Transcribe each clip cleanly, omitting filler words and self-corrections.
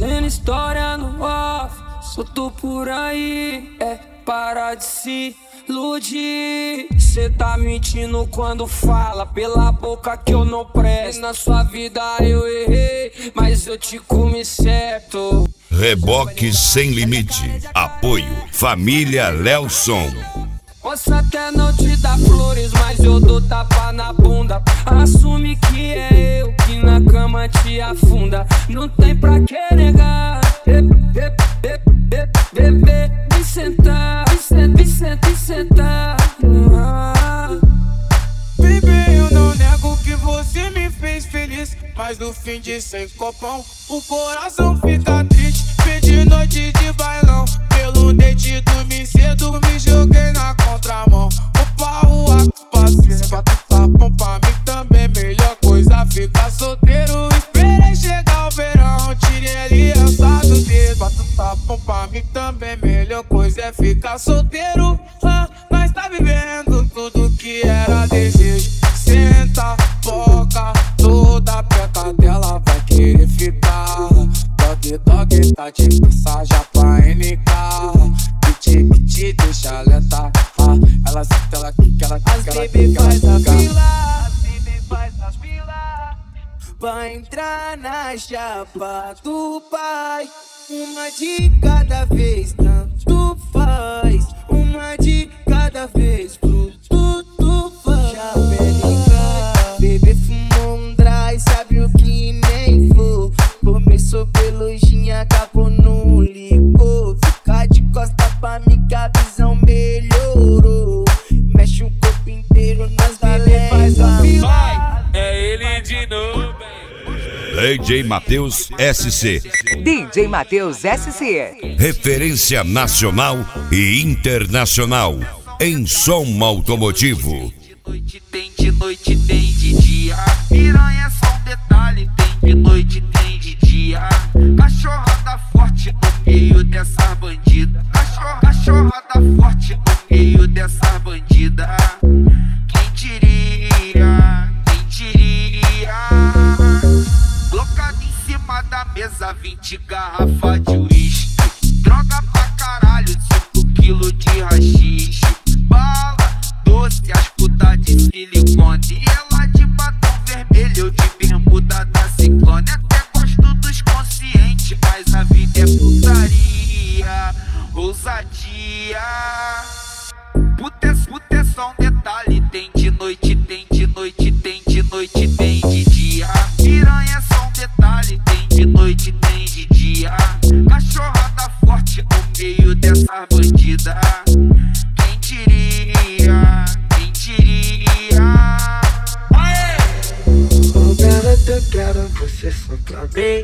Fazendo história no off, solto por aí. Para de se iludir. Cê tá mentindo quando fala pela boca que eu não presto. Na sua vida eu errei, mas eu te comi certo. Reboque Sem Limite. Apoio Família Lelson. Posso até não te dar flores, mas eu dou tapa na bunda. Assume que é eu que na cama te afunda. Não tem pra que negar. Bebê, vem sentar, vem sentar. Baby, eu não nego que você me fez feliz, mas no fim de 100 copão o coração fica triste. Pedi noite de bailão, pelo dente dormi cedo, me joguei na contramão. Opa, rua, parceiro, bota tapão pra mim também. Melhor coisa ficar solteiro. Esperei chegar o verão, tirei aliança do dedo. Bota tapão pra mim também. Melhor coisa é ficar solteiro. Nós tá vivendo tudo que era desejo. Senta, boca, toda perto dela vai querer ficar. Dog, tá de passagem pra NK. Que te deixa lenta. Ela senta, ela quica, ela quica. As baby faz a fila, as baby faz as fila pra entrar na chapa do pai. Uma de cada vez, tanto faz. Uma de cada vez, tudo faz. Chapelica, bebê fumou um dry, sabe o que nem for. Começou pelo gin, acabou no licor. Fica de costa pra mim que a visão melhorou. Mexe o corpo inteiro nas bebê faz a fila. É ele de novo. DJ Matheus SC. DJ Matheus SC. Referência nacional e internacional em som automotivo. De noite, tem de dia. Piranha é só um detalhe. Tem de noite, tem de dia. Cachorrada forte no meio dessa bandida. Cachorrada forte no meio dessa bandida. Quem diria? Quem diria? Colocado em cima da mesa 20 garrafas de uísque. Droga pra caralho, 5 quilos de rachixe. Bala, doce, as putas de silicone. E ela de batom vermelho, eu de bermuda da Ciclone. Até gosto dos conscientes, mas a vida é putaria, ousadia. Puta é só um detalhe. Tem de noite, tem de noite, tem de noite, tem de dia. Piranha é só um detalhe. Tem de noite, tem de dia. Cachorrada forte no meio dessa bandida. Quem diria? Quem diria? Aê! Oh, garota, eu quero você só pra mim.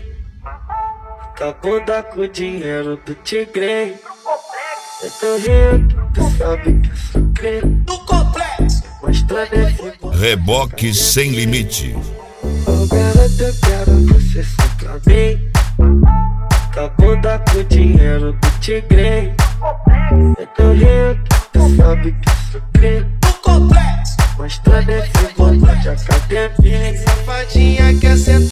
Tá bunda com o dinheiro do tigre. Eu tô rindo, tu sabe que eu sou crente. No complexo. Mostrando esse Reboque Sem Limite. Oh, garota, eu quero você só pra mim. Tá bunda com o dinheiro do tigre. Eu tô rindo, tu sabe que eu sou crente. No complexo. Mostrando esse botão de academia. Safadinha quer sentar.